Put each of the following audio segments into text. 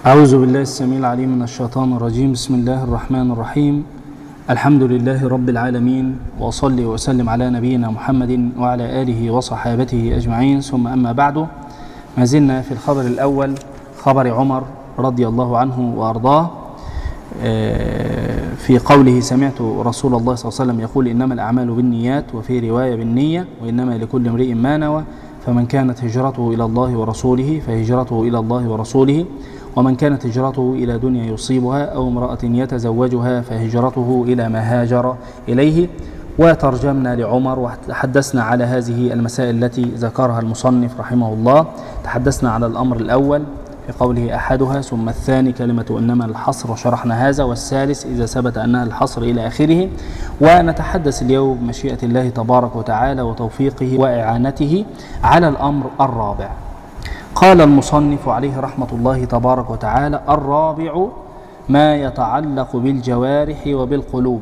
أعوذ بالله السميع العليم من الشيطان الرجيم. بسم الله الرحمن الرحيم. الحمد لله رب العالمين، وأصلي وأسلم على نبينا محمد وعلى آله وصحابته أجمعين، ثم أما بعد. ما زلنا في الخبر الأول، خبر عمر رضي الله عنه وأرضاه، في قوله: سمعت رسول الله صلى الله عليه وسلم يقول: إنما الأعمال بالنيات، وفي رواية بالنية، وإنما لكل امرئ ما نوى، فمن كانت هجرته إلى الله ورسوله فهجرته إلى الله ورسوله، ومن كانت هجرته إلى دنيا يصيبها أو امرأة يتزوجها فهجرته إلى ما هاجر إليه. وترجمنا لعمر وتحدثنا على هذه المسائل التي ذكرها المصنف رحمه الله. تحدثنا على الأمر الأول في قوله أحدها، ثم الثاني كلمة إنما الحصر، وشرحنا هذا، والثالث إذا ثبت أنها الحصر إلى آخره. ونتحدث اليوم بمشيئة الله تبارك وتعالى وتوفيقه وإعانته على الأمر الرابع. قال المصنف عليه رحمة الله تبارك وتعالى: الرابع ما يتعلق بالجوارح وبالقلوب،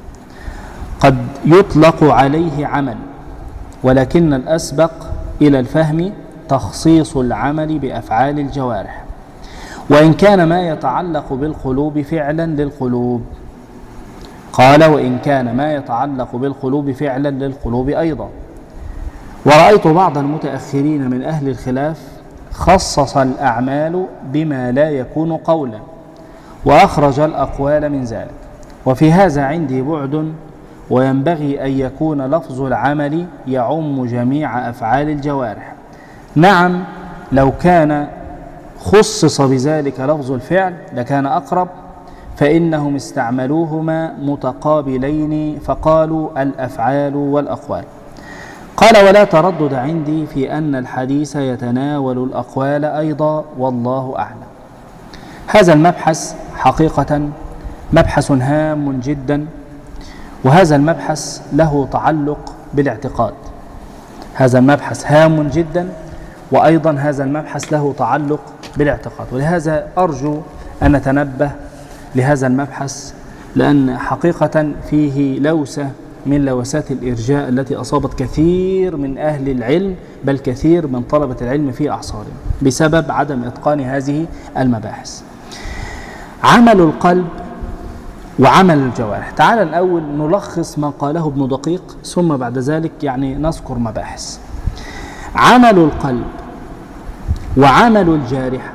قد يطلق عليه عمل، ولكن الأسبق إلى الفهم تخصيص العمل بأفعال الجوارح، وإن كان ما يتعلق بالقلوب فعلا للقلوب. قال: وإن كان ما يتعلق بالقلوب فعلا للقلوب أيضا. ورأيت بعض المتأخرين من أهل الخلاف خصص الأعمال بما لا يكون قولا، وأخرج الأقوال من ذلك، وفي هذا عندي بعد، وينبغي أن يكون لفظ العمل يعم جميع أفعال الجوارح. نعم، لو كان خصص بذلك لفظ الفعل لكان أقرب، فإنهم استعملوهما متقابلين فقالوا الأفعال والأقوال. قال: ولا تردد عندي في أن الحديث يتناول الأقوال أيضا، والله أعلم. هذا المبحث حقيقة مبحث هام جدا، وهذا المبحث له تعلق بالاعتقاد. هذا المبحث هام جدا، وأيضا هذا المبحث له تعلق بالاعتقاد، ولهذا أرجو أن نتنبه لهذا المبحث، لأن حقيقة فيه لوسة من لوسات الإرجاء التي أصابت كثير من أهل العلم، بل كثير من طلبة العلم في أعصارهم بسبب عدم إتقان هذه المباحث. عمل القلب وعمل الجوارح. تعال الأول نلخص ما قاله ابن دقيق، ثم بعد ذلك نذكر مباحث. عمل القلب وعمل الجارحة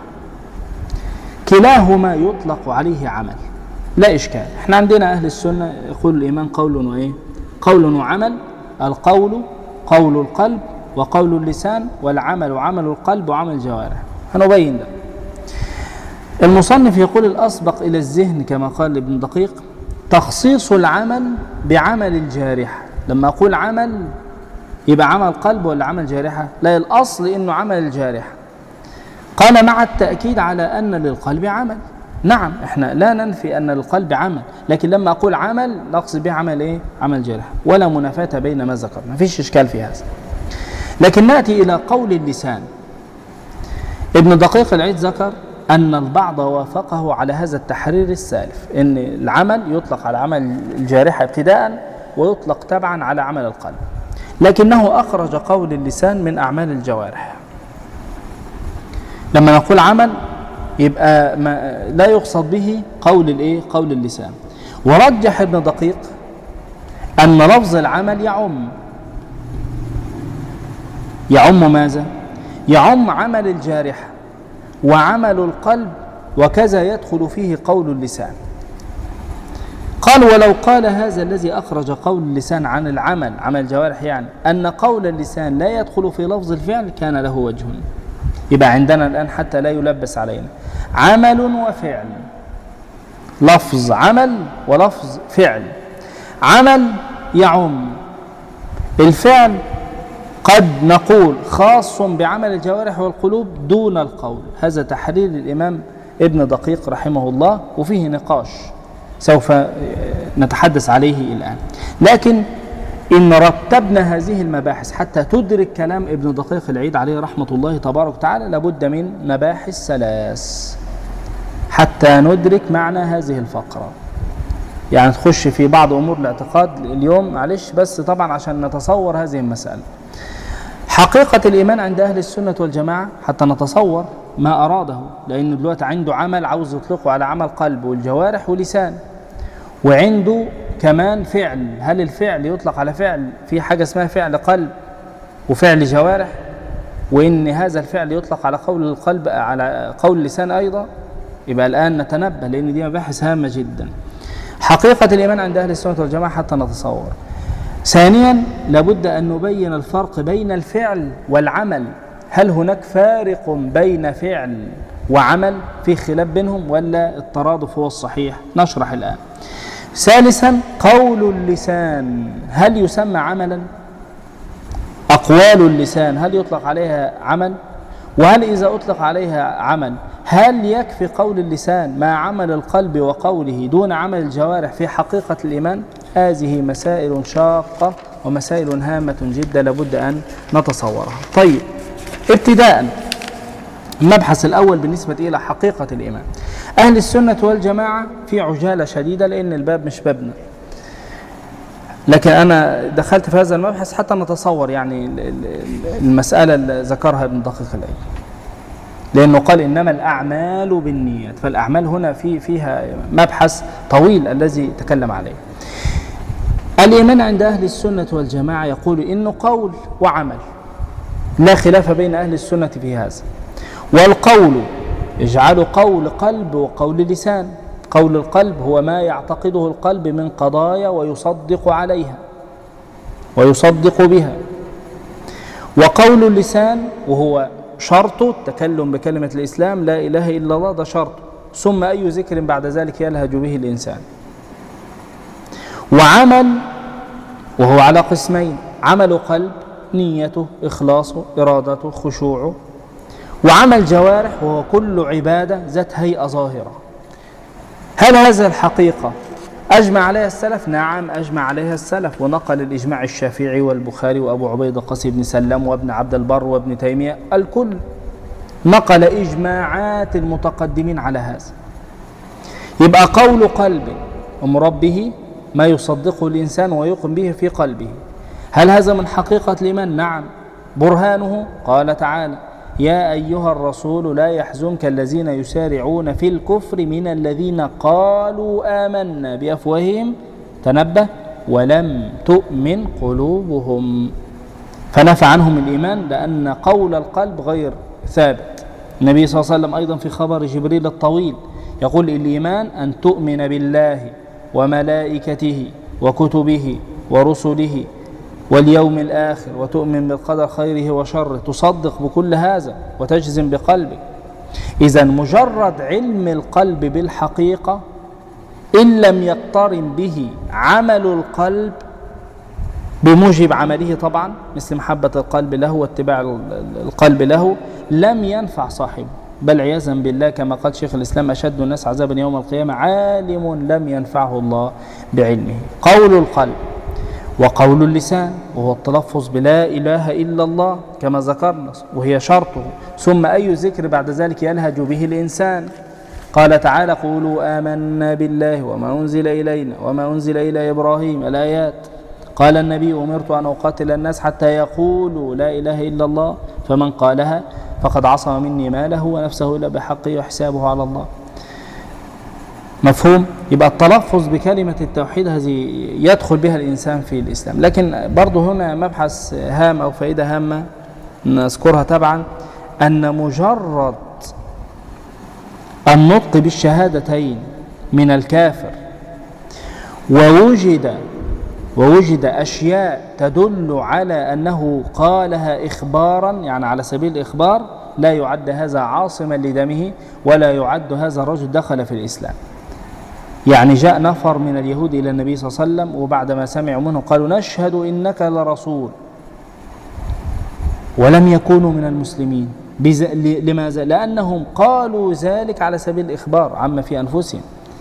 كلاهما يطلق عليه عمل، لا إشكال. احنا عندنا أهل السنة يقول الإيمان قول وإيه؟ قول وعمل. القول قول القلب وقول اللسان، والعمل عمل القلب وعمل الجوارح. هنبين ده. المصنف يقول: الأسبق إلى الذهن كما قال ابن دقيق تخصيص العمل بعمل الجارحة. لما أقول عمل يبقى عمل قلب ولا عمل جارحة؟ لا، الأصل إنه عمل الجارحة. قال: مع التأكيد على أن للقلب عمل. نعم، احنا لا ننفي أن للقلب عمل، لكن لما أقول عمل نقصد به عمل إيه؟ عمل جارحة، ولا منافاة بين ما ذكرنا، ما فيش إشكال في هذا. لكن نأتي إلى قول اللسان. ابن دقيق العيد ذكر أن البعض وافقه على هذا التحرير السالف، أن العمل يطلق على عمل الجارحة ابتداء، ويطلق تبعا على عمل القلب، لكنه أخرج قول اللسان من أعمال الجوارح. لما نقول عمل يبقى لا يقصد به قول قول اللسان. ورجح ابن دقيق أن لفظ العمل يعم ماذا؟ يعم عمل الجارحة وعمل القلب، وكذا يدخل فيه قول اللسان. قال: ولو قال هذا الذي أخرج قول اللسان عن العمل عمل الجوارح أن قول اللسان لا يدخل في لفظ الفعل كان له وجه. يبقى عندنا الآن حتى لا يلبس علينا عمل وفعل، لفظ عمل ولفظ فعل. عمل يعم، الفعل قد نقول خاص بعمل الجوارح والقلوب دون القول. هذا تحرير الإمام ابن دقيق رحمه الله، وفيه نقاش سوف نتحدث عليه الآن. لكن إن رتبنا هذه المباحث حتى تدرك كلام ابن دقيق العيد عليه رحمة الله تبارك وتعالى، لابد من مباحث ثلاث حتى ندرك معنى هذه الفقرة. تخش في بعض أمور الاعتقاد اليوم، معلش، بس طبعا عشان نتصور هذه المسألة. حقيقة الإيمان عند أهل السنة والجماعة حتى نتصور ما أراده، لأنه دلوقتي عنده عمل عاوز يطلقه على عمل قلب والجوارح ولسان، وعنده كمان فعل. هل الفعل يطلق على فعل؟ في حاجة اسمها فعل قلب وفعل جوارح، وإن هذا الفعل يطلق على قول القلب على قول اللسان أيضا. يبقى الآن نتنبه، لأن دي مباحث هامة جدا. حقيقة الإيمان عند أهل السنة والجماعة حتى نتصور. ثانيا لابد أن نبين الفرق بين الفعل والعمل. هل هناك فارق بين فعل وعمل؟ في خلاف بينهم ولا الترادف هو الصحيح؟ نشرح الآن. ثالثا قول اللسان هل يسمى عملا؟ أقوال اللسان هل يطلق عليها عمل؟ وهل إذا أطلق عليها عمل هل يكفي قول اللسان مع عمل القلب وقوله دون عمل الجوارح في حقيقة الإيمان؟ هذه مسائل شاقة ومسائل هامة جدا لابد أن نتصورها. طيب، ابتداء المبحث الأول بالنسبة إلى حقيقة الإيمان. أهل السنة والجماعة في عجالة شديدة لأن الباب مش بابنا، لكن أنا دخلت في هذا المبحث حتى نتصور يعني المسألة اللي ذكرها ابن دقيق العيد، لأنه قال إنما الأعمال بالنيات، فالأعمال هنا فيها مبحث طويل الذي تكلم عليه. الإيمان عند أهل السنة والجماعة يقول إنه قول وعمل، لا خلاف بين أهل السنة في هذا. والقول يجعل قول قلب وقول لسان. قول القلب هو ما يعتقده القلب من قضايا ويصدق عليها ويصدق بها. وقول اللسان وهو شرط التكلم بكلمة الإسلام لا إله إلا الله، ده شرط، ثم أي ذكر بعد ذلك يلهج به الإنسان. وعمل وهو على قسمين: عمل قلب نيته إخلاصه إرادته خشوعه، وعمل جوارح وهو كل عبادة ذات هيئة ظاهرة. هل هذا الحقيقة أجمع عليها السلف؟ نعم أجمع عليها السلف، ونقل الإجماع الشافعي والبخاري وأبو عبيدة قاسم بن سلم وابن عبد البر وابن تيمية، الكل نقل إجماعات المتقدمين على هذا. يبقى قول قلب ومربه ما يصدقه الإنسان ويقوم به في قلبه. هل هذا من حقيقة الإيمان؟ نعم. برهانه قال تعالى: يا أيها الرسول لا يحزنك الذين يسارعون في الكفر من الذين قالوا آمنا بأفواههم، تنبه، ولم تؤمن قلوبهم. فنفى عنهم الإيمان لأن قول القلب غير ثابت. النبي صلى الله عليه وسلم أيضا في خبر جبريل الطويل يقول: الإيمان أن تؤمن بالله وملائكته وكتبه ورسله واليوم الآخر وتؤمن بالقدر خيره وشره، تصدق بكل هذا وتجزم بقلبك. إذن مجرد علم القلب بالحقيقة إن لم يقترن به عمل القلب بموجب عمله طبعا مثل محبة القلب له واتباع القلب له، لم ينفع صاحبه، بل عياذا بالله كما قال شيخ الإسلام: أشد الناس عذابا يوم القيامة عالم لم ينفعه الله بعلمه. قول القلب وقول اللسان وهو التلفظ بلا إله إلا الله كما ذكرنا وهي شرطه، ثم أي ذكر بعد ذلك يلهج به الإنسان. قال تعالى: قولوا آمنا بالله وما أنزل إلينا وما أنزل إلى إبراهيم، الآيات. قال النبي: أمرت أن أقاتل الناس حتى يقولوا لا إله إلا الله، فمن قالها فقد عصم مني ماله ونفسه إلا بحقه وحسابه على الله. مفهوم؟ يبقى التلفظ بكلمة التوحيد هذه يدخل بها الإنسان في الإسلام. لكن برضو هنا مبحث هام أو فائدة هامة نذكرها طبعا، أن مجرد النطق بالشهادتين من الكافر ووجد أشياء تدل على أنه قالها إخبارا، يعني على سبيل الإخبار، لا يعد هذا عاصما لدمه ولا يعد هذا الرجل دخل في الإسلام. يعني جاء نفر من اليهود إلى النبي صلى الله عليه وسلم وبعدما سمعوا منه قالوا: نشهد إنك لرسول، ولم يكونوا من المسلمين. لماذا؟ لأنهم قالوا ذلك على سبيل الإخبار عما في أنفسهم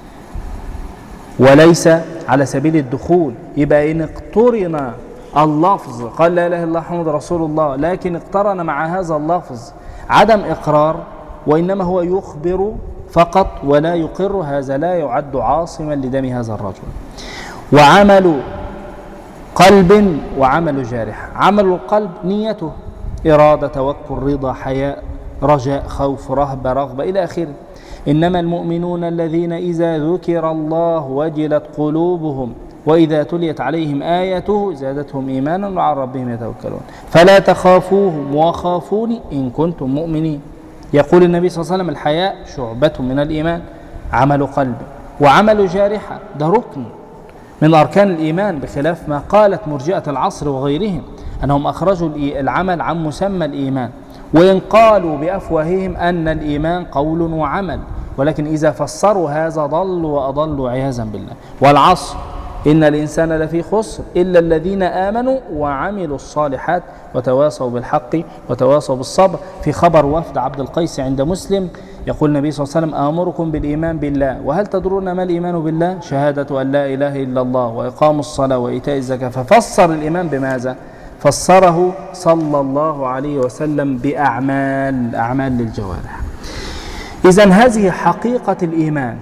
وليس على سبيل الدخول. يبقى إن اقترن اللفظ قال لا إله إلا الله محمد رسول الله، لكن اقترن مع هذا اللفظ عدم إقرار وإنما هو يخبر فقط ولا يقر، هذا لا يعد عاصما لدم هذا الرجل. وعمل قلب وعمل جارح: عمل القلب نيته إرادة توكل رضا حياء رجاء، خوف، رهبة، رغبة إلى آخره. إنما المؤمنون الذين إذا ذكر الله وجلت قلوبهم وإذا تليت عليهم آياته زادتهم إيمانا وعلى ربهم يتوكلون فلا تخافوهم وخافوني إن كنتم مؤمنين. يقول النبي صلى الله عليه وسلم الحياء شعبة من الإيمان، عمل قلب وعمل جارحة، ده ركن من أركان الإيمان، بخلاف ما قالت مرجئة العصر وغيرهم أنهم أخرجوا العمل عن مسمى الإيمان، وإن قالوا بأفواههم أن الإيمان قول وعمل، ولكن إذا فسروا هذا ضلوا وأضلوا عياذا بالله. والعصر إن الإنسان لفي خسر إلا الذين آمنوا وعملوا الصالحات وتواصوا بالحق وتواصوا بالصبر. في خبر وفد عبد القيس عند مسلم يقول النبي صلى الله عليه وسلم آمركم بالإيمان بالله، وهل تدرون ما الإيمان بالله؟ شهادة أن لا إله إلا الله وإقام الصلاة وإيتاء الزكاة. ففسر الإيمان بماذا؟ فسره صلى الله عليه وسلم بأعمال، أعمال للجوارح. إذن هذه حقيقة الإيمان.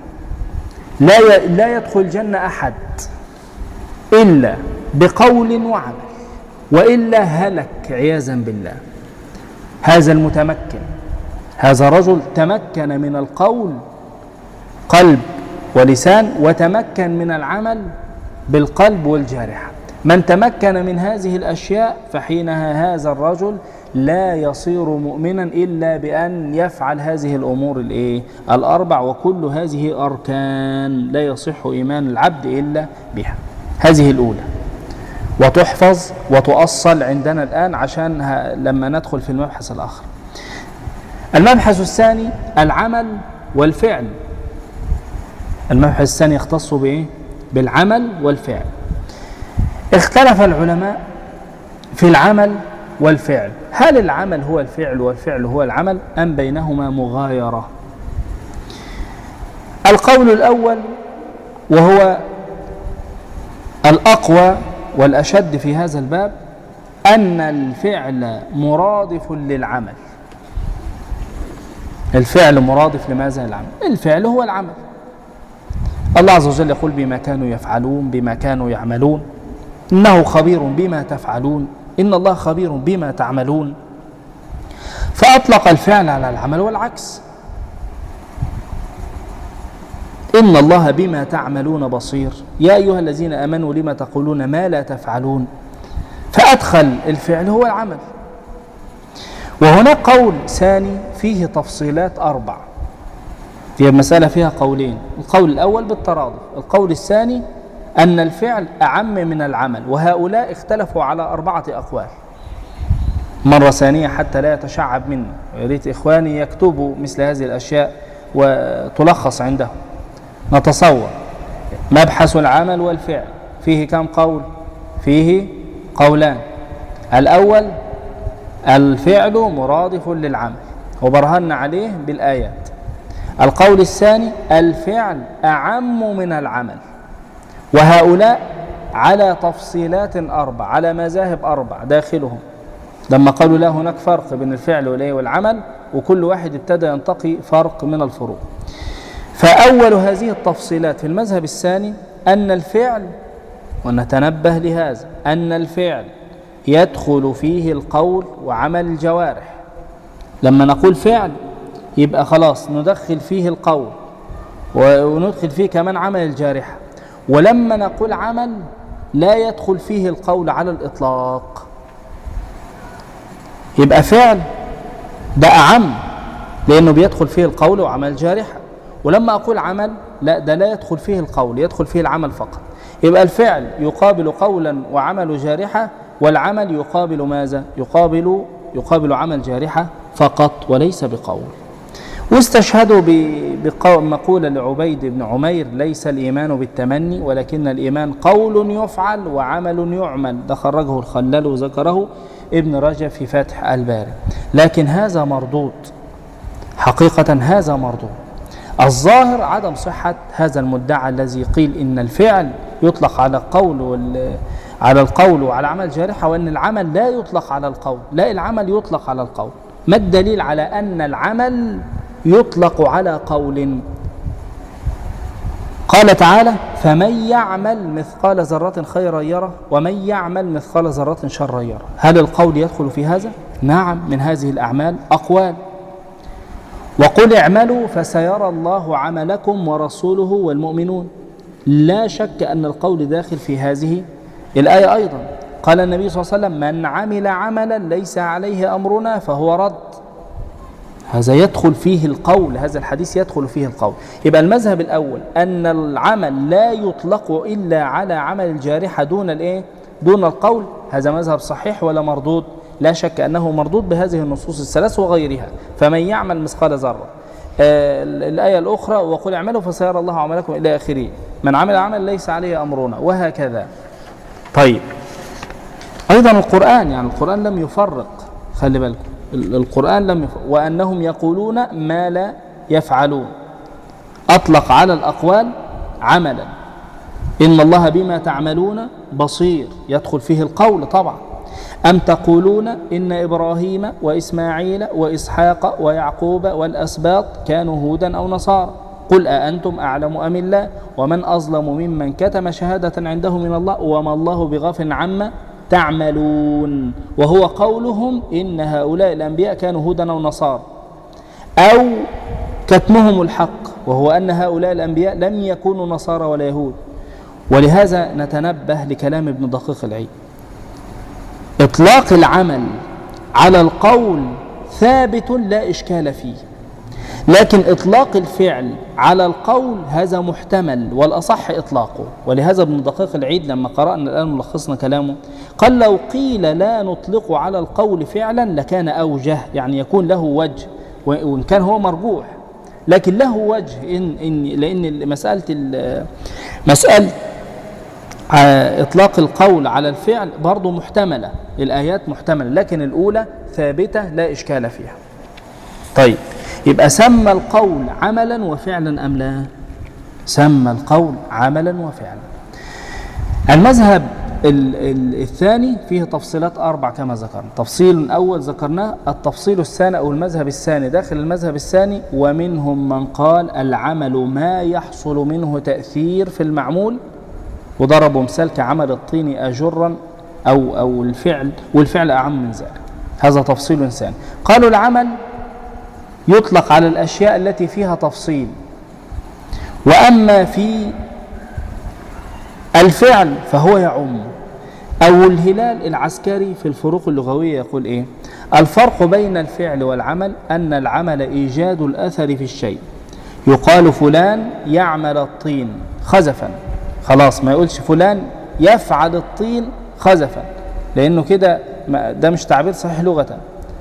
لا يدخل الجنة أحد إلا بقول وعمل، وإلا هلك عياذا بالله. هذا المتمكن، هذا رجل تمكن من القول قلب ولسان، وتمكن من العمل بالقلب والجارحة. من تمكن من هذه الأشياء فحينها هذا الرجل لا يصير مؤمنا إلا بأن يفعل هذه الأمور الأربع، وكل هذه أركان لا يصح إيمان العبد إلا بها. هذه الأولى، وتحفظ وتؤصل عندنا الآن عشان لما ندخل في المبحث الآخر. المبحث الثاني العمل والفعل. المبحث الثاني يختص بالعمل والفعل. اختلف العلماء في العمل والفعل، هل العمل هو الفعل والفعل هو العمل أم بينهما مغايرة؟ القول الأول وهو الأقوى والأشد في هذا الباب أن الفعل مرادف للعمل. الفعل مرادف لماذا؟ العمل. الفعل هو العمل. الله عز وجل يقول بما كانوا يفعلون بما كانوا يعملون، إنه خبير بما تفعلون إن الله خبير بما تعملون. فأطلق الفعل على العمل والعكس، إن الله بما تعملون بصير يا أيها الذين آمنوا لما تقولون ما لا تفعلون. فأدخل الفعل هو العمل. وهناك قول ثاني فيه تفصيلات 4، هي المسألة فيها قولين. القول الأول بالترادف، القول الثاني أن الفعل أعم من العمل، وهؤلاء اختلفوا على 4 أقوال. مرة ثانية حتى لا يتشعب مني، ويريد إخواني يكتبوا مثل هذه الأشياء وتلخص عندهم. نتصور مبحث العمل والفعل فيه كم قول؟ فيه قولان. الأول الفعل مرادف للعمل وبرهنا عليه بالآيات. القول الثاني الفعل أعم من العمل، وهؤلاء على تفصيلات 4، على مذاهب 4 داخلهم، لما قالوا لا هناك فرق بين الفعل والعمل، وكل واحد ابتدى ينتقي فرق من الفروق. فأول هذه التفصيلات في المذهب الثاني أن الفعل، ونتنبه لهذا، أن الفعل يدخل فيه القول وعمل الجوارح. لما نقول فعل يبقى خلاص ندخل فيه القول وندخل فيه كمان عمل الجارحة. ولما نقول عمل لا يدخل فيه القول على الإطلاق، يبقى فعل ده أعم لأنه بيدخل فيه القول وعمل الجارحة. ولما أقول عمل لا، ده لا يدخل فيه القول، يدخل فيه العمل فقط. يبقى الفعل يقابل قولا وعمل جارحة، والعمل يقابل ماذا؟ يقابل عمل جارحة فقط وليس بقول. واستشهدوا بمقولة لعبيد بن عمير: ليس الإيمان بالتمني ولكن الإيمان قول يفعل وعمل يعمل. ده خرجه الخلال وذكره ابن رجب في فتح الباري. لكن هذا مردود، حقيقة هذا مردود. الظاهر عدم صحة هذا المدعى الذي قيل إن الفعل يطلق على القول وعلى عمل جارحة، وأن العمل لا يطلق على القول. لا، العمل يطلق على القول. ما الدليل على أن العمل يطلق على قول؟ قال تعالى: فمن يعمل مثقال ذرة خيرا يره ومن يعمل مثقال ذرة شرا يره. هل القول يدخل في هذا؟ نعم، من هذه الأعمال أقوال، وقل اعملوا فسيرى الله عملكم ورسوله والمؤمنون. لا شك أن القول داخل في هذه الآية أيضا. قال النبي صلى الله عليه وسلم: من عمل عملا ليس عليه أمرنا فهو رد. هذا يدخل فيه القول، هذا الحديث يدخل فيه القول. يبقى المذهب الأول أن العمل لا يطلق إلا على عمل الجارحة دون القول. هذا مذهب صحيح ولا مردود؟ لا شك أنه مردود بهذه النصوص الثلاث وغيرها. فمن يعمل مثقال ذرة، الآية الأخرى: وقل اعملوا فسيرى الله عملكم، إلى آخره. من عمل عمل ليس عليه أمرنا، وهكذا. طيب، أيضا القرآن، يعني القرآن لم يفرق، خلي بالكم، القرآن لم يفرق. وأنهم يقولون ما لا يفعلون، أطلق على الأقوال عملا. إن الله بما تعملون بصير، يدخل فيه القول طبعا. أم تقولون إن إبراهيم وإسماعيل وإسحاق ويعقوب والأسباط كانوا هودا أو نصارى، قل أأنتم أعلم أم الله، ومن أظلم ممن كتم شهادة عنده من الله، وما الله بغافل عما تعملون. وهو قولهم إن هؤلاء الأنبياء كانوا هودا أو نصارى، أو كتمهم الحق، وهو أن هؤلاء الأنبياء لم يكونوا نصارى ولا يهود. ولهذا نتنبه لكلام ابن دقيق العيد: إطلاق العمل على القول ثابت لا إشكال فيه، لكن إطلاق الفعل على القول هذا محتمل والأصح إطلاقه. ولهذا ابن دقيق العيد لما قرأنا الآن ملخصنا كلامه قال: لو قيل لا نطلق على القول فعلا لكان أوجه، يعني يكون له وجه، وإن كان هو مرجوح لكن له وجه، لأن مسألة إطلاق القول على الفعل برضو محتملة، الآيات محتملة، لكن الأولى ثابتة لا إشكال فيها. طيب، يبقى سمى القول عملا وفعلا أم لا؟ سمى القول عملا وفعلا. المذهب الثاني فيه تفصيلات 4 كما ذكرنا. تفصيل أول ذكرناه، التفصيل الثاني أو المذهب الثاني داخل المذهب الثاني: ومنهم من قال العمل ما يحصل منه تأثير في المعمول، وضربوا مثال كعمل الطين أجرا أو الفعل، والفعل أعم من ذلك. هذا تفصيل ثاني. قالوا العمل يطلق على الأشياء التي فيها تفصيل، وأما في الفعل فهو يعم. أو الهلال العسكري في الفروق اللغوية يقول إيه؟ الفرق بين الفعل والعمل أن العمل إيجاد الأثر في الشيء، يقال فلان يعمل الطين خزفا، خلاص ما يقولش فلان يفعل الطين خزفا، لأنه كده ده مش تعبير صحيح لغة.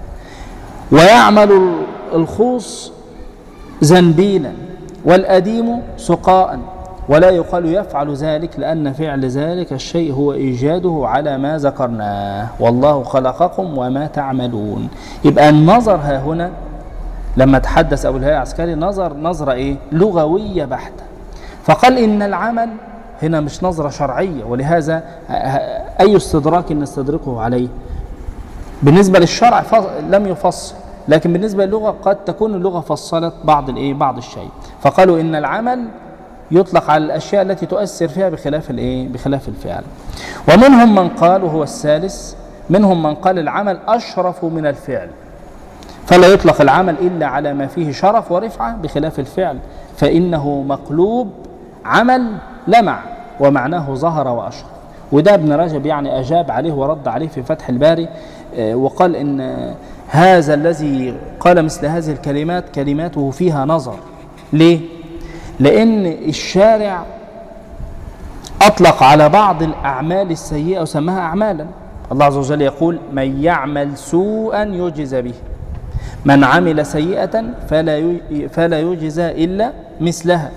ويعمل الخوص زنبيلا والأديم سقاء، ولا يقال يفعل ذلك، لأن فعل ذلك الشيء هو إيجاده على ما ذكرناه، والله خلقكم وما تعملون. يبقى النظر ها هنا لما تحدث أبو الهيئة العسكري نظرة إيه؟ لغوية بحتة. فقال إن العمل هنا مش نظرة شرعية، ولهذا أي استدراك نستدركه عليه؟ بالنسبة للشرع لم يفصل، لكن بالنسبة للغة قد تكون اللغة فصلت بعض الشيء. فقالوا إن العمل يطلق على الأشياء التي تؤثر فيها بخلاف الفعل. ومنهم من قال، وهو الثالث، منهم من قال العمل أشرف من الفعل، فلا يطلق العمل إلا على ما فيه شرف ورفعة بخلاف الفعل، فإنه مقلوب عمل لمع ومعناه ظهر وأشرف. وده ابن رجب يعني أجاب عليه ورد عليه في فتح الباري، وقال إن هذا الذي قال مثل هذه الكلمات كلماته فيها نظر. ليه؟ لأن الشارع أطلق على بعض الأعمال السيئة وسماها أعمالا. الله عز وجل يقول: من يعمل سوءا يجزى به، من عمل سيئة فلا يجزى إلا مثلها.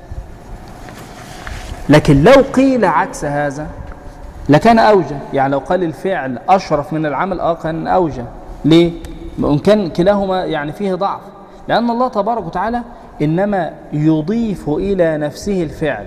لكن لو قيل عكس هذا لكان أوجه، يعني لو قال الفعل أشرف من العمل كان أوجه. ليه؟ وإن كان كلاهما يعني فيه ضعف، لأن الله تبارك وتعالى إنما يضيف إلى نفسه الفعل.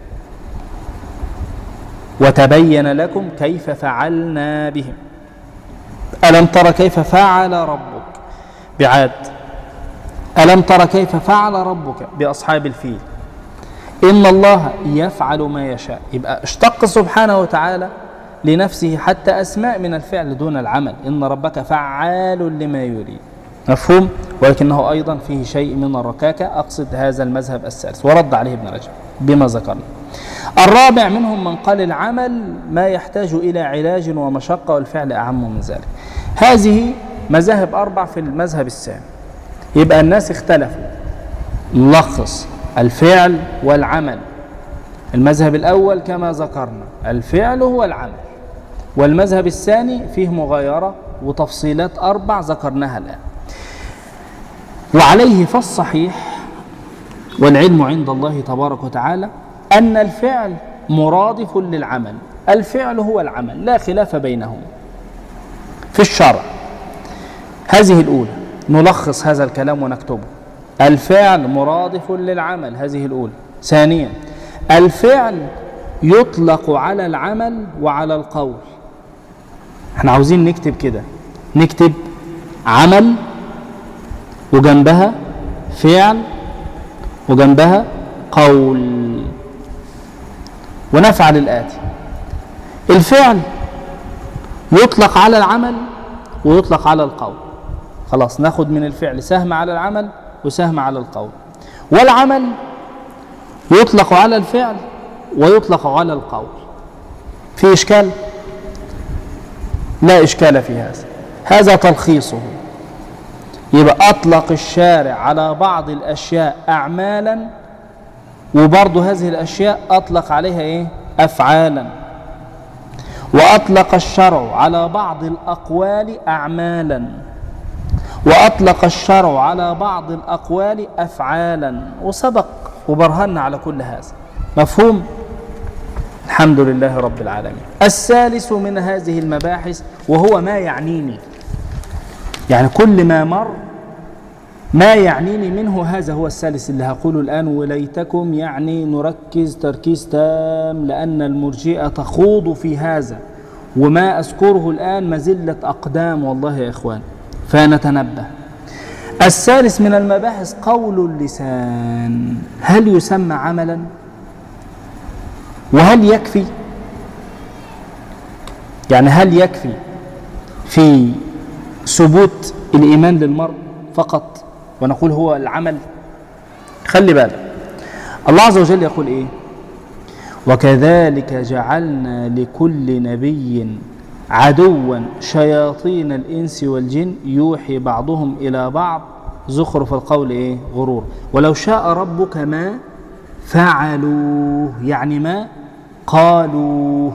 وتبين لكم كيف فعلنا بهم، ألم تر كيف فعل ربك بعاد، ألم تر كيف فعل ربك بأصحاب الفيل، إن الله يفعل ما يشاء. يبقى اشتق سبحانه وتعالى لنفسه حتى أسماء من الفعل دون العمل. إن ربك فعال لما يريد. مفهوم؟ ولكنه أيضا فيه شيء من الركاكة، أقصد هذا المذهب الثالث، ورد عليه ابن رجب بما ذكرنا. الرابع منهم من قال العمل ما يحتاج إلى علاج ومشقة والفعل أعم من ذلك. هذه مذاهب أربع في المذهب الثاني. يبقى الناس اختلفوا، نلخص: الفعل والعمل. المذهب الأول كما ذكرنا الفعل هو العمل، والمذهب الثاني فيه مغايرة وتفصيلات أربع ذكرناها الآن. وعليه فالصحيح والعلم عند الله تبارك وتعالى أن الفعل مرادف للعمل. الفعل هو العمل، لا خلاف بينهم في الشرع. هذه الأولى، نلخص هذا الكلام ونكتبه: الفعل مرادف للعمل، هذه الأولى. ثانيا، الفعل يطلق على العمل وعلى القول. احنا عاوزين نكتب كده، نكتب عمل وجنبها فعل وجنبها قول، ونفعل الآتي: الفعل يطلق على العمل ويطلق على القول. خلاص، ناخد من الفعل سهم على العمل وسهم على القول. والعمل يطلق على الفعل ويطلق على القول. في إشكال؟ لا إشكال في هذا. هذا تلخيصه. يبقى أطلق الشارع على بعض الأشياء أعمالا، وبرضه هذه الأشياء أطلق عليها إيه؟ أفعالا. وأطلق الشرع على بعض الأقوال أعمالا، وأطلق الشرع على بعض الأقوال أفعالا، وسبق وبرهنا على كل هذا. مفهوم؟ الحمد لله رب العالمين. الثالث من هذه المباحث وهو ما يعنيني، يعني كل ما مر ما يعنيني منه، هذا هو الثالث اللي هقوله الآن. وليتكم يعني نركز تركيز تام، لأن المرجئة تخوض في هذا، وما أذكره الآن مزلة أقدام والله يا إخوان، فنتنبه. الثالث من المباحث قول اللسان، هل يسمى عملا؟ وهل يكفي؟ يعني هل يكفي في ثبوت الإيمان للمرء فقط ونقول هو العمل؟ خلي بالك، الله عز وجل يقول إيه؟ وكذلك جعلنا لكل نبي عدوا شياطين الإنس والجن يوحي بعضهم إلى بعض زخرف القول إيه؟ غرور. ولو شاء ربك ما فعلوه، يعني ما قالوه.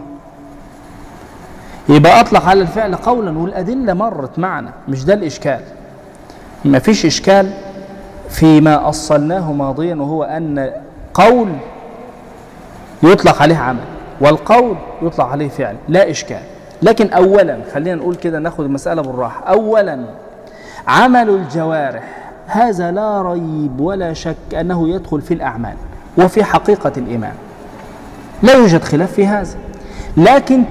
يبقى أطلق على الفعل قولا، والأدلة مرت معنا، مش ده الإشكال. ما فيش إشكال فيما أصلناه ماضيا، وهو أن قول يطلق عليه عمل والقول يطلق عليه فعل، لا إشكال. لكن أولا خلينا نقول كده، ناخد المسألة بالراحة. أولا، عمل الجوارح هذا لا ريب ولا شك أنه يدخل في الأعمال وفي حقيقة الإيمان، لا يوجد خلاف في هذا. لكن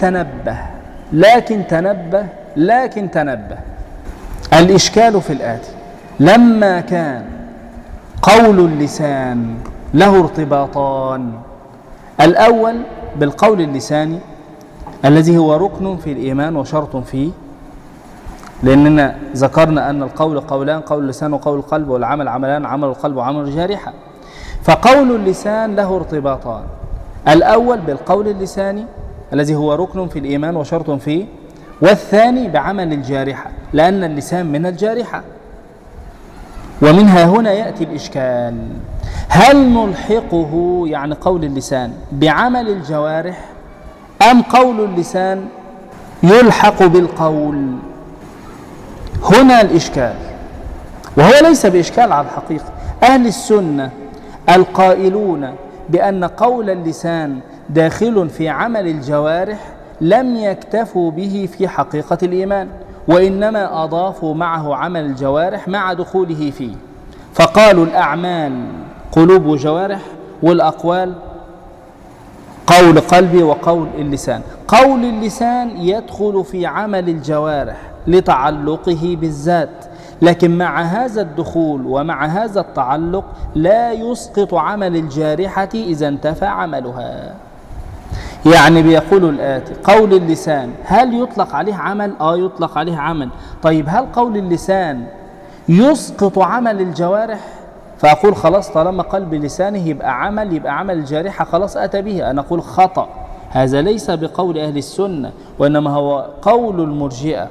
تنبه الإشكال في الآتي: لما كان قول اللسان له ارتباطان، الأول بالقول اللساني الذي هو ركن في الإيمان وشرط فيه، لأننا ذكرنا أن القول قولان: قول اللسان وقول القلب، والعمل عملان: عمل القلب وعمل الجارحة. فقول اللسان له ارتباطان: الأول بالقول اللساني الذي هو ركن في الإيمان وشرط فيه، والثاني بعمل الجارحة، لأن اللسان من الجارحة. ومنها هنا يأتي الإشكال: هل نلحقه يعني قول اللسان بعمل الجوارح، أم قول اللسان يلحق بالقول؟ هنا الإشكال، وهو ليس بإشكال على الحقيقة. أهل السنة القائلون بأن قول اللسان داخل في عمل الجوارح لم يكتفوا به في حقيقة الإيمان، وإنما أضافوا معه عمل الجوارح مع دخوله فيه، فقالوا الأعمال قلوب وجوارح، والأقوال قول قلبي وقول اللسان. قول اللسان يدخل في عمل الجوارح لتعلقه بالذات، لكن مع هذا الدخول ومع هذا التعلق لا يسقط عمل الجارحة إذا انتفى عملها. يعني بيقولوا الآتي: قول اللسان هل يطلق عليه عمل؟ يطلق عليه عمل. طيب هل قول اللسان يسقط عمل الجوارح، فأقول خلاص طالما قلب لسانه يبقى عمل الجارحة خلاص أتى به، أنا أقول خطأ. هذا ليس بقول أهل السنة، وإنما هو قول المرجئة.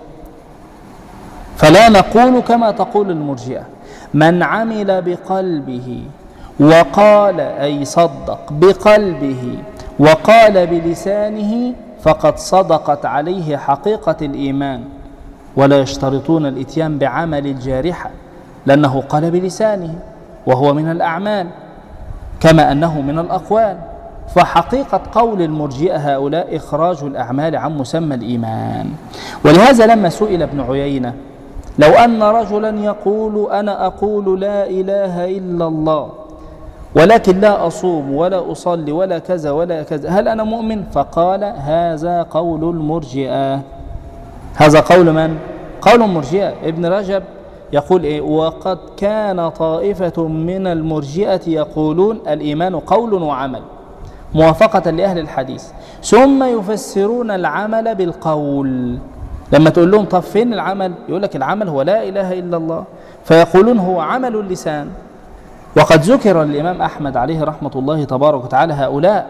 فلا نقول كما تقول المرجئة. من عمل بقلبه وقال، أي صدق بقلبه وقال بلسانه، فقد صدقت عليه حقيقة الإيمان. ولا يشترطون الإتيان بعمل الجارحة، لأنه قال بلسانه وهو من الأعمال كما أنه من الأقوال. فحقيقة قول المرجئة هؤلاء إخراج الأعمال عن مسمى الإيمان. ولهذا لما سئل ابن عيينة لو أن رجلا يقول أنا أقول لا إله إلا الله ولكن لا أصوم ولا أصلي ولا كذا ولا كذا، هل أنا مؤمن؟ فقال هذا قول المرجئة. هذا قول من؟ قول المرجئة. ابن رجب يقول إيه؟ وقد كان طائفة من المرجئة يقولون الإيمان قول وعمل موافقة لأهل الحديث، ثم يفسرون العمل بالقول. لما تقول لهم طب فين العمل؟ يقول لك العمل هو لا إله إلا الله، فيقولون هو عمل اللسان. وقد ذكر الإمام أحمد عليه رحمة الله تبارك وتعالى هؤلاء،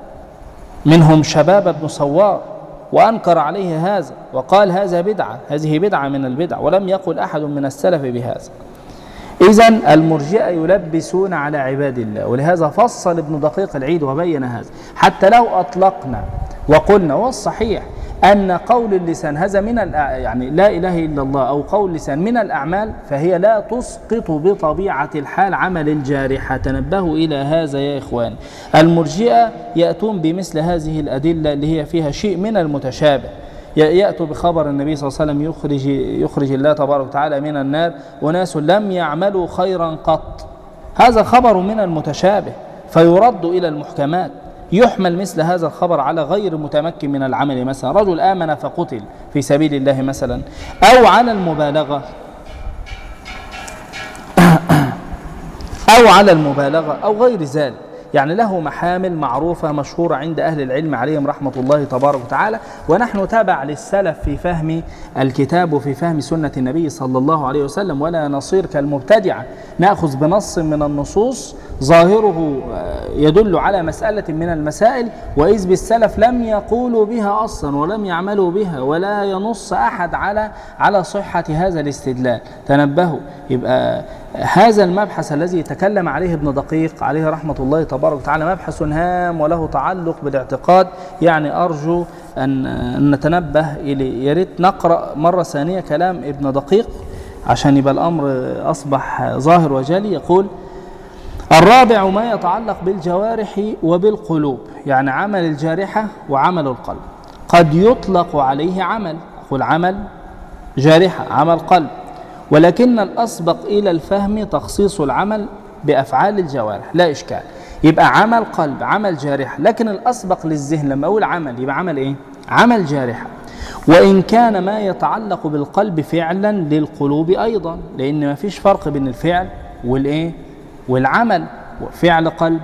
منهم شباب بن صوار، وأنكر عليه هذا وقال هذا بدعة، هذه بدعة من البدع، ولم يقل أحد من السلف بهذا. إذن المرجئة يلبسون على عباد الله، ولهذا فصل ابن دقيق العيد وبين هذا. حتى لو أطلقنا وقلنا والصحيح أن قول اللسان هذا من يعني لا إله إلا الله أو قول اللسان من الأعمال، فهي لا تسقط بطبيعة الحال عمل الجارحة. تنبهوا إلى هذا يا إخوان. المرجئة يأتون بمثل هذه الأدلة اللي هي فيها شيء من المتشابه. يأتوا بخبر النبي صلى الله عليه وسلم يخرج الله تبارك وتعالى من النار وناس لم يعملوا خيرا قط، هذا خبر من المتشابه فيرد إلى المحكمات. يحمل مثل هذا الخبر على غير متمكن من العمل، مثلا رجل آمن فقتل في سبيل الله مثلا، أو على المبالغة أو غير ذلك، يعني له محامل معروفة مشهورة عند أهل العلم عليهم رحمة الله تبارك وتعالى. ونحن تابع للسلف في فهم الكتاب وفي فهم سنة النبي صلى الله عليه وسلم، ولا نصير كالمبتدعة نأخذ بنص من النصوص ظاهره يدل على مسألة من المسائل، وإذ بالسلف لم يقولوا بها أصلا ولم يعملوا بها، ولا ينص أحد على صحة هذا الاستدلال. تنبهوا. يبقى هذا المبحث الذي تكلم عليه ابن دقيق عليه رحمة الله تبارك وتعالى مبحث هام وله تعلق بالاعتقاد، يعني أرجو أن نتنبه إليه. يا ريت نقرأ مرة ثانية كلام ابن دقيق عشان يبقى الأمر أصبح ظاهر وجلي. يقول: الرابع ما يتعلق بالجوارح وبالقلوب، يعني عمل الجارحة وعمل القلب. قد يطلق عليه عمل، أقول عمل جارحة عمل قلب، ولكن الأسبق إلى الفهم تخصيص العمل بأفعال الجوارح، لا إشكال. يبقى عمل قلب عمل جارحة، لكن الأسبق للذهن لما أقول عمل يبقى عمل إيه؟ عمل جارحة. وإن كان ما يتعلق بالقلب فعلا للقلوب أيضا، لأن ما فيش فرق بين الفعل والإيه؟ والعمل. فعل قلب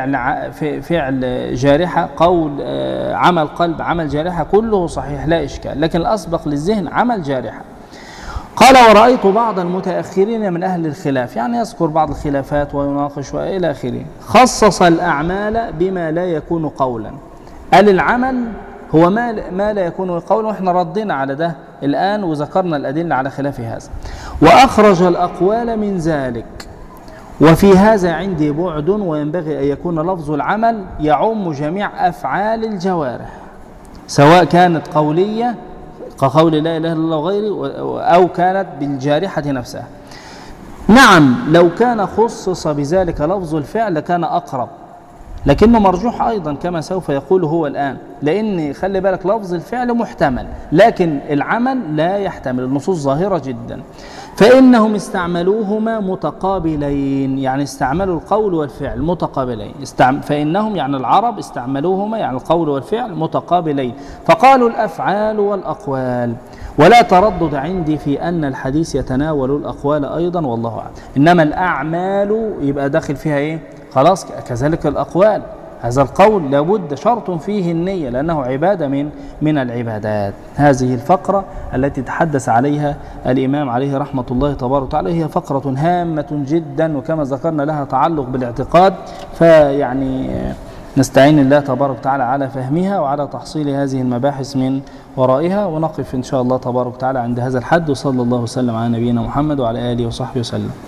فعل جارحة، قول عمل قلب عمل جارحة، كله صحيح لا إشكال، لكن الأسبق للذهن عمل جارحة. قال: ورأيت بعض المتأخرين من أهل الخلاف، يعني يذكر بعض الخلافات ويناقش وإلى آخره، خصص الأعمال بما لا يكون قولا. قال العمل هو ما لا يكون قولا، وإحنا ردنا على ده الآن وذكرنا الأدلة على خلاف هذا. وأخرج الأقوال من ذلك. وفي هذا عندي بعد، وينبغي أن يكون لفظ العمل يعم جميع أفعال الجوارح، سواء كانت قولية كقول لا إله إلا الله وغيره، أو كانت بالجارحة نفسها. نعم، لو كان خصص بذلك لفظ الفعل كان أقرب، لكنه مرجوح أيضا كما سوف يقول هو الآن، لأن خلي بالك لفظ الفعل محتمل لكن العمل لا يحتمل، النصوص ظاهرة جدا. فإنهم استعملوهما متقابلين، يعني استعملوا القول والفعل متقابلين. فإنهم يعني العرب استعملوهما يعني القول والفعل متقابلين، فقالوا الأفعال والأقوال. ولا تردد عندي في أن الحديث يتناول الأقوال أيضا، والله أعلم. إنما الأعمال يبقى داخل فيها إيه؟ خلاص كذلك الأقوال، هذا القول لابد شرط فيه النية، لأنه عبادة من العبادات. هذه الفقرة التي تحدث عليها الإمام عليه رحمة الله تبارك وتعالى هي فقرة هامة جدا، وكما ذكرنا لها تعلق بالاعتقاد، فيعني نستعين الله تبارك وتعالى على فهمها وعلى تحصيل هذه المباحث من ورائها، ونقف إن شاء الله تبارك وتعالى عند هذا الحد، وصلى الله وسلم على نبينا محمد وعلى آله وصحبه وسلم.